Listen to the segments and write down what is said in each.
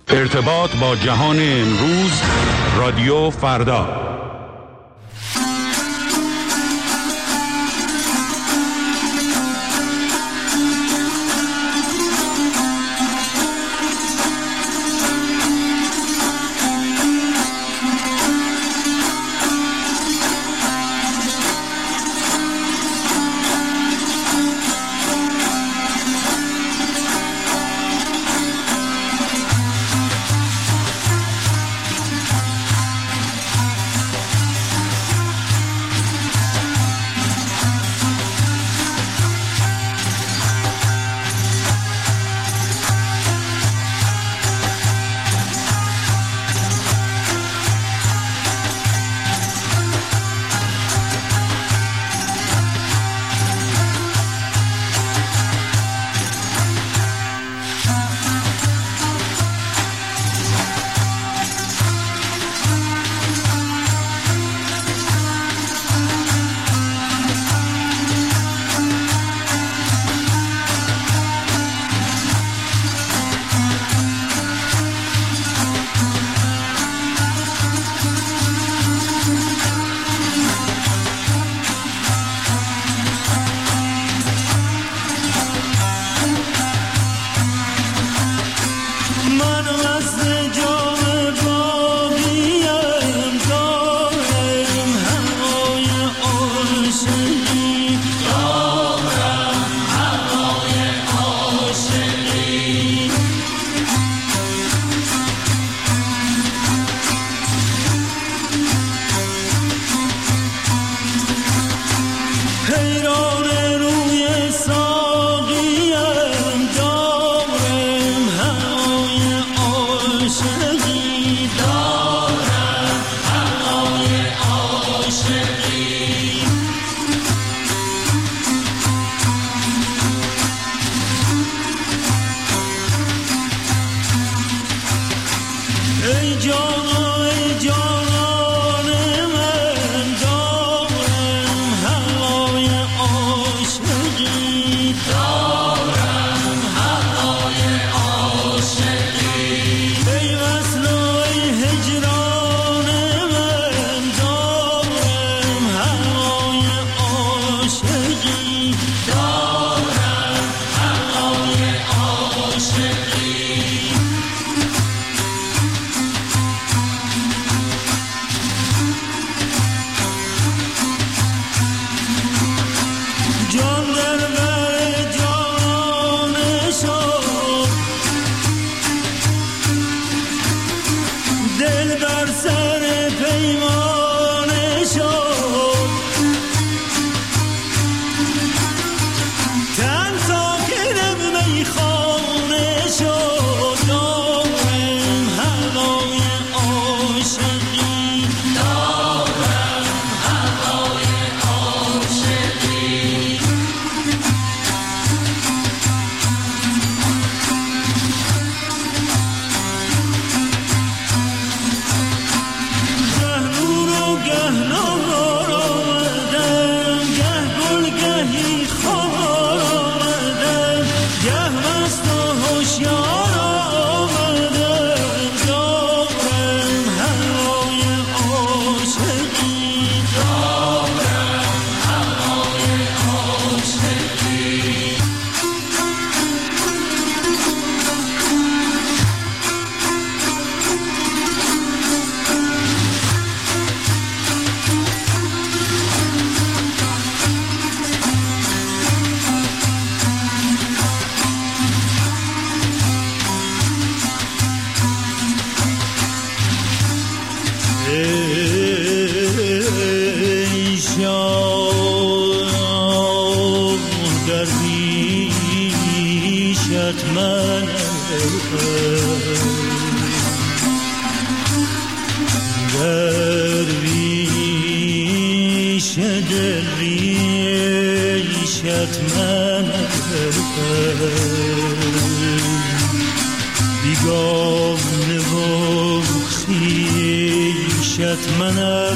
ارتباط با جهان امروز، رادیو فردا. بیگانه و خویشت منم،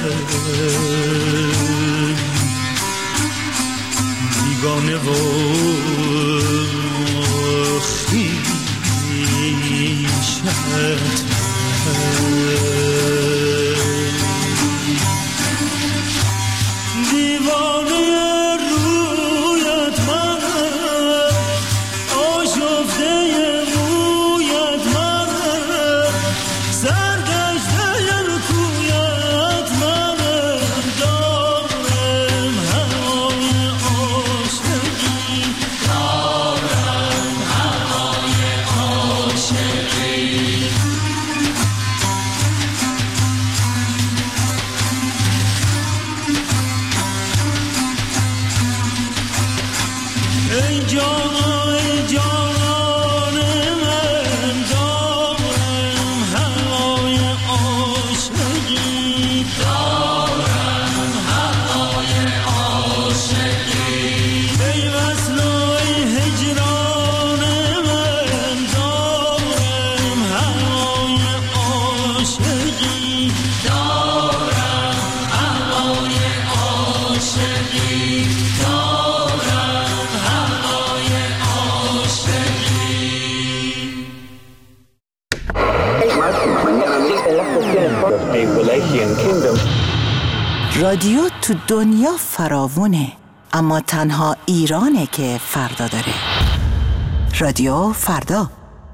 بیگانه و خویشت رادیو تو دنیا فراوونه، اما تنها ایرانه که فردا داره. رادیو فردا.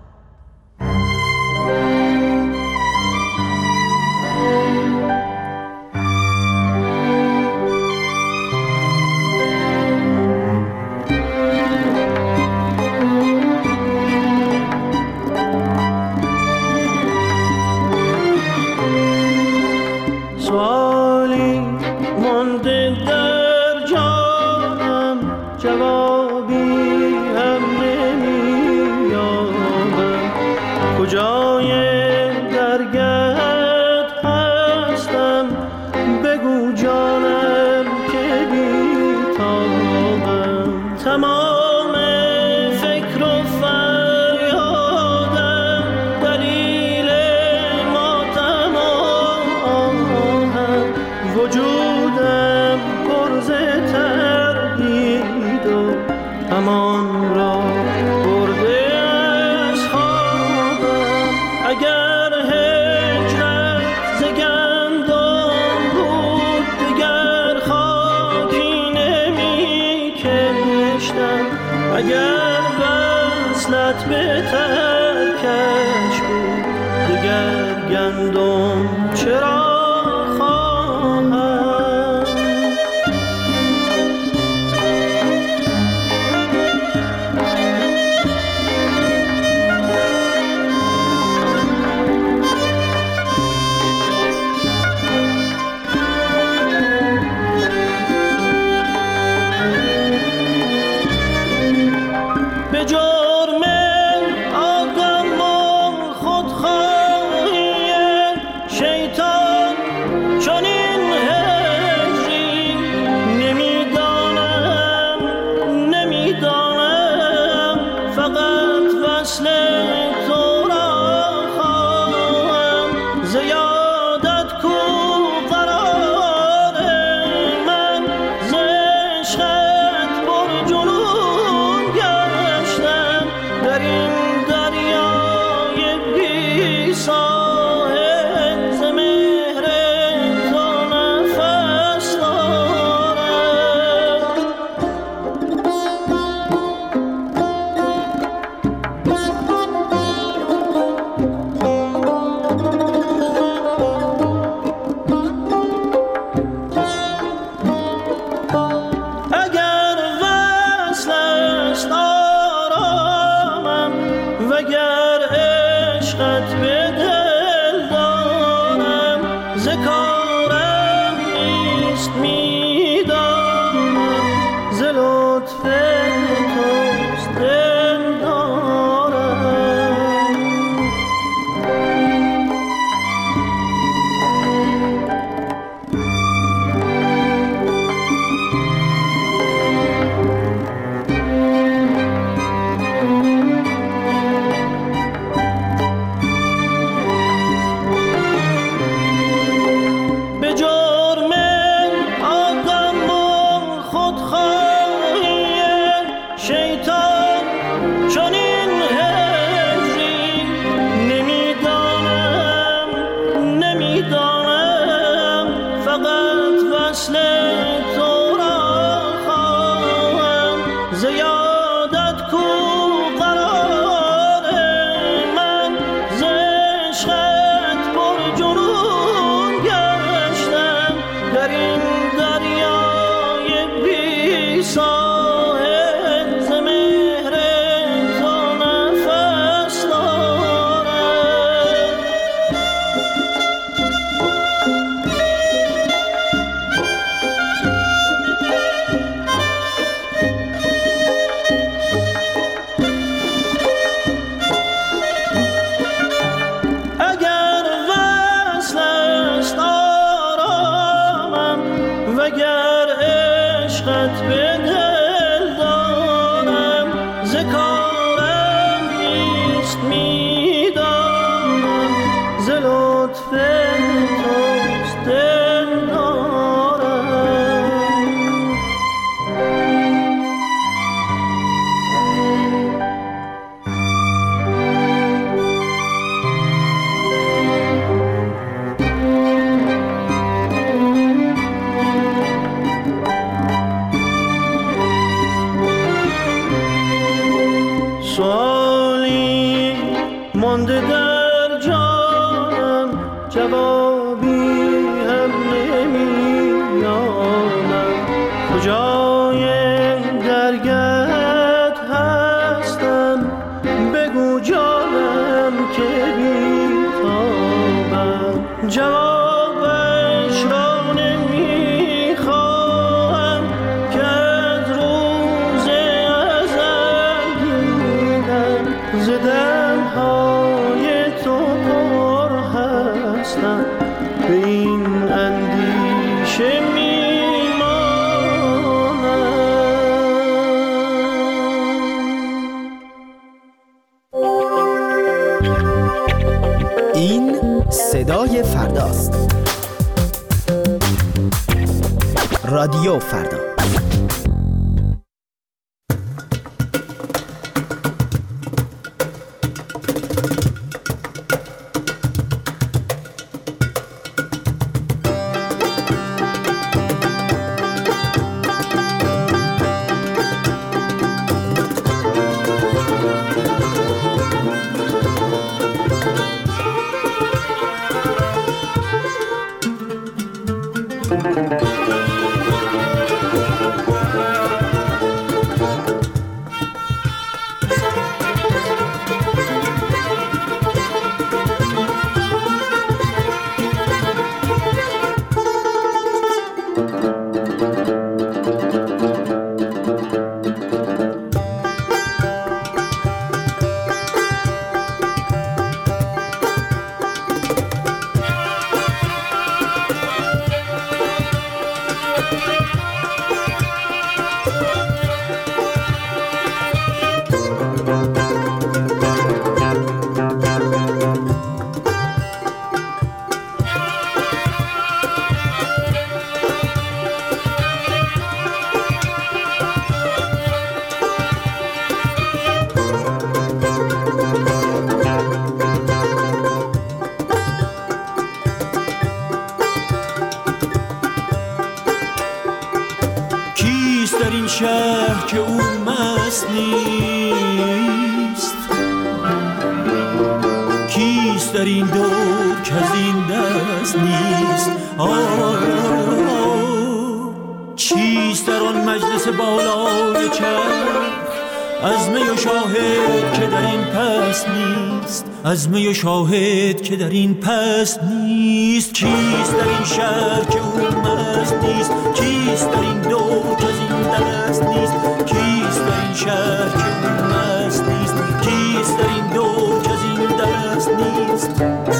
اگر وصلت به ترکش بود دیگر گندم چرا مانده در جانم، جوابی هم نمی‌یابم. کجای درگت هستم، بگو جانم که بی‌تابم. جوابش را نمی‌خواهم که از روز ازل دیدم. ز دم‌های تو پر هستم، به این اندیشه این صدای فرداست. رادیو فردا. در این شهر که او مست نیست؟ کیست در این دور که از این دست نیست؟ چیست در آن مجلس بالای چرخ از می و شاهد که در این پس نیست؟ از می و شاهد که در این پس نیست. کیست در این شهر که او مست نیست؟ کیست در این دور که از این دست نیست؟ کیست در این شهر که او مست نیست؟ کیست در این دور که از این دست نیست؟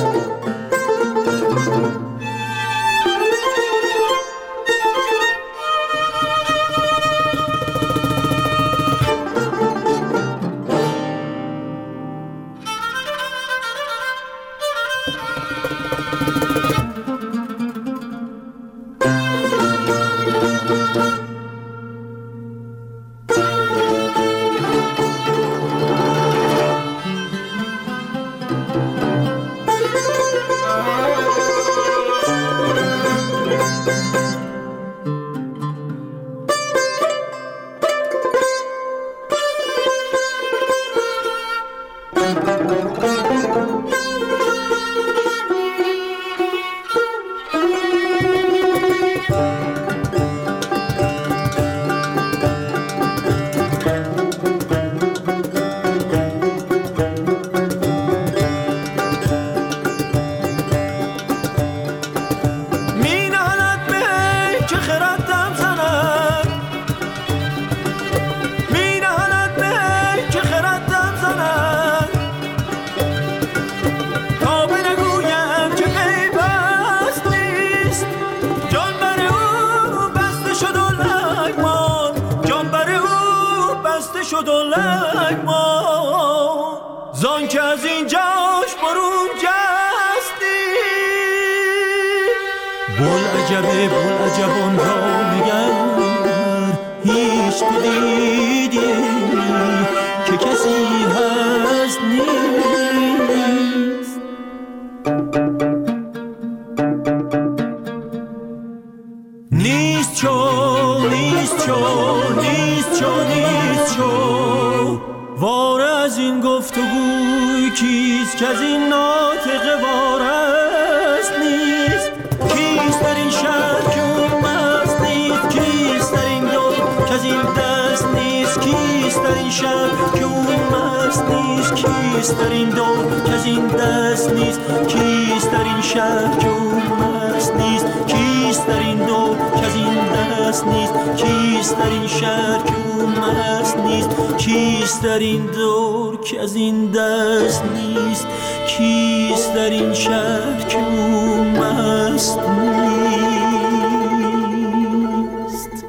زان که از اینجاش برون جستی بلعجبه بلعجبان را نگر هیچ تو دیدی که کسی هست نیست. نیست چو نیست چو نیست چو نیست چو واره از این گفتگوی کیست که از این ناطقه وارست نیست؟ کیست در این شهر که او مست نیست؟ کیست در این دور که از این دست نیست؟ کیست در این شهر که او مست نیست؟ کیست در این دور که از این دست نیست؟ کیست در این شهر که او مست نیست؟ کیست در این دور که از این دست نیست؟ کیست در این شهر که او مست نیست؟ کیست در این دور که از این دست نیست؟ کیست در این شهر که او مست نیست؟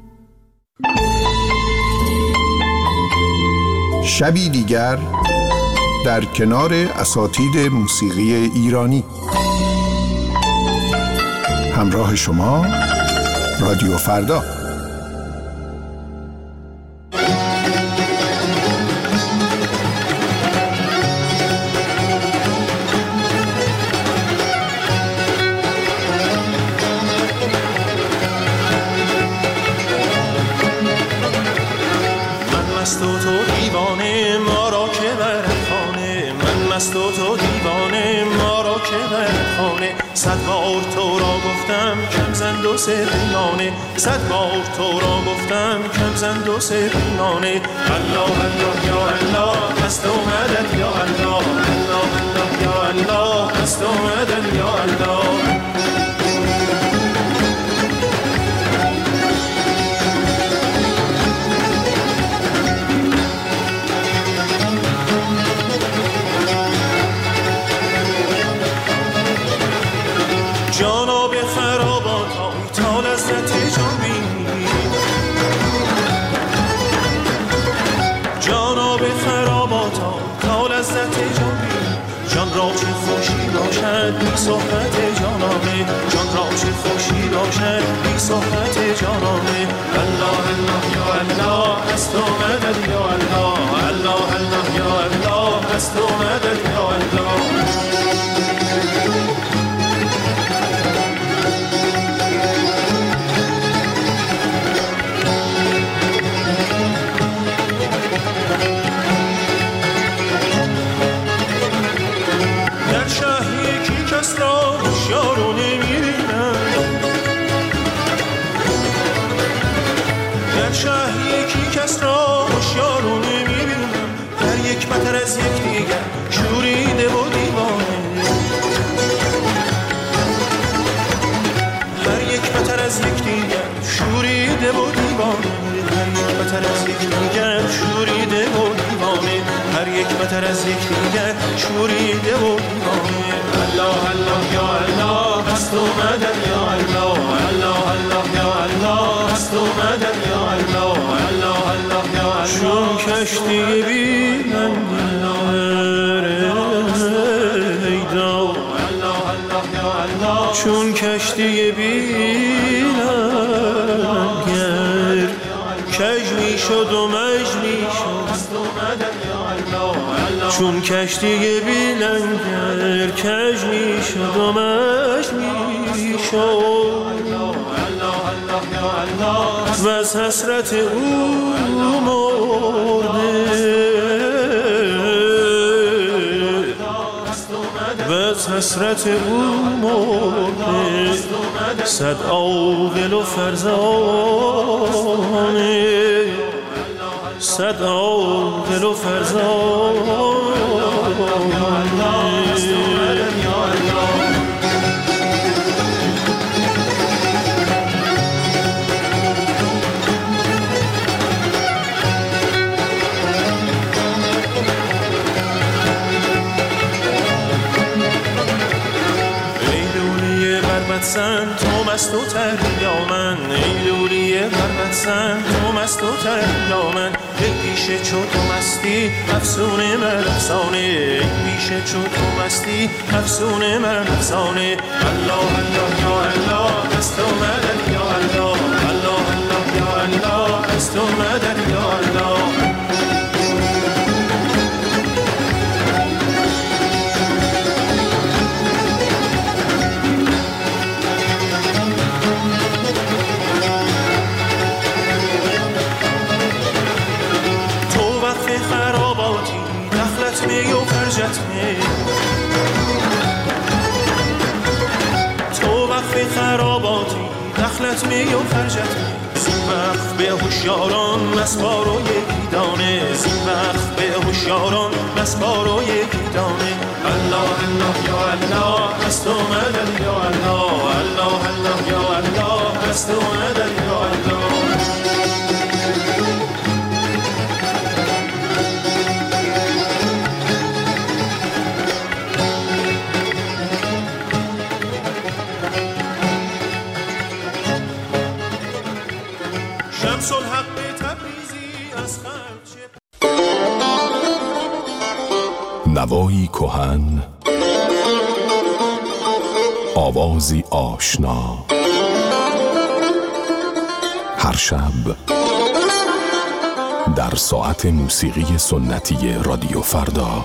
شبی دیگر در کنار اساتید موسیقی ایرانی. همراه شما رادیو فردا. صد بار تو را گفتم کم زن دو سه پینانه، صد بار تو را گفتم کم زن دو سه پینانه. الله الله یا الله هست اومدن یا الله، الله الله یا الله هست اومدن یا الله. جان را چه خوشی باشد بی صحبت جانانه، جان را چه خوشی باشد بی صحبت جانانه. الله الله یا الله هست اومدن یا الله، الله الله یا الله هست اومدن یا الله. متر از یک دیگر شوریده و دیوانه، هر یک متر از یک دیگر شوریده و دیوانه، هر یک متر از یک دیگر شوریده و دیوانه، هر یک متر از یک دیگر شوریده و دیوانه. الله الله یا الله هست اومدن یا الله، الله الله یا الله هست اومدن یا الله، الله الله یا الله. چون کشتی بینم چون کشتی بیلنگر کج می شد و مج می شد، چون کشتی بیلنگر کج می شد و مج می شد، و از حسرت او مرده، و از حسرت او مرده. صد عاقل و فرزانه، صد عاقل و فرزانه. سن تو مست و تریا من، ای لولی بربت سن تو مست و تریا من. ای پیشه چو تو مستی افسون من افسانه، ای پیشه چو تو مستی افسون من افسانه. الله الله یا الله هست اومدن یا الله، الله الله یا الله هست اومدن یا الله. می و فرجت می. تو وقف خراباتی دخلت می و خرجت می. زین وقف به هوشیاران مسبار و یکی دانه. زین وقف به هوشیاران مسبار و یکی دانه. الله الله یا الله دست اومدن یا الله. الله الله یا الله دست اومدن یا الله. شمس الحق تبریزی از خلق نوایی کهن، آوازی آشنا، هر شب در ساعت موسیقی سنتی رادیو فردا.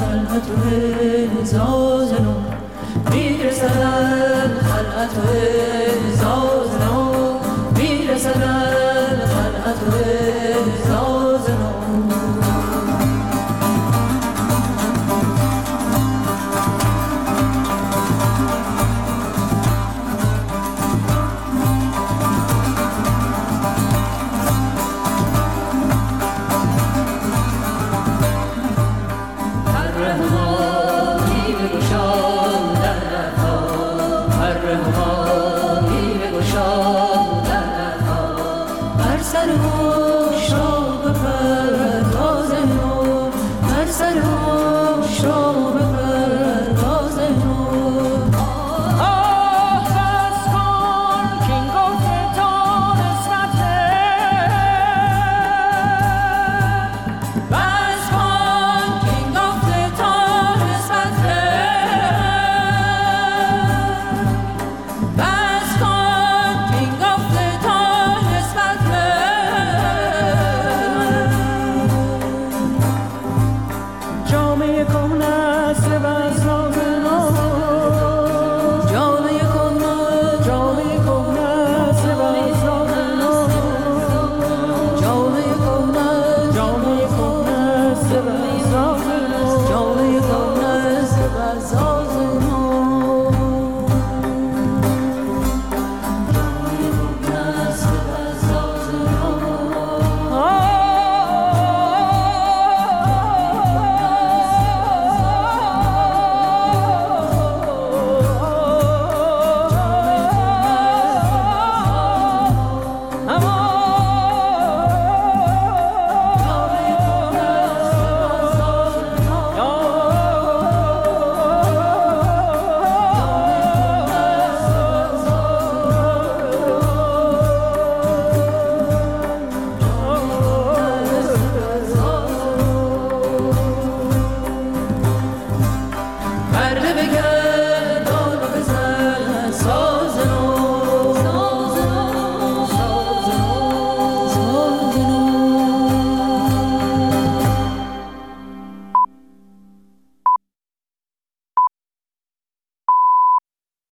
میرسدم خلعت